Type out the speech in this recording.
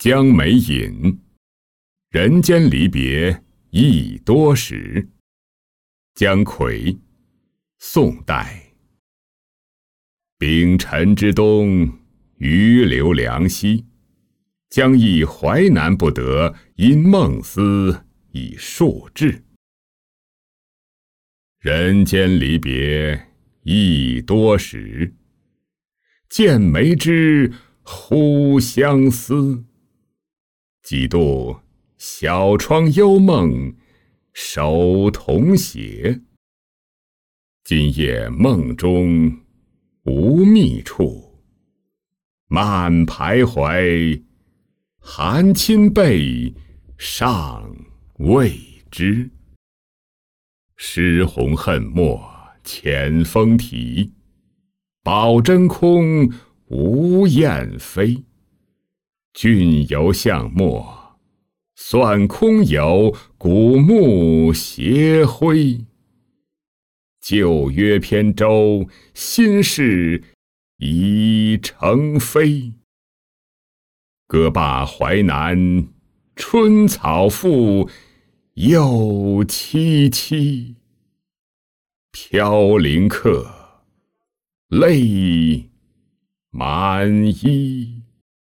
江梅引，人间离别意多时。姜夔，宋代。丙辰之冬，余留梁溪，将忆淮南不得，因梦思已数至。人间离别意多时，见梅枝忽相思。几度小窗幽梦，手同携。今夜梦中无觅处，漫徘徊，含亲背尚未知。诗鸿恨墨遣风啼，宝真空无雁飞。君游象墨，算空有古木斜晖。旧约扁舟，新事已成飞。歌罢淮南，春草复又萋萋。飘零客，泪满衣。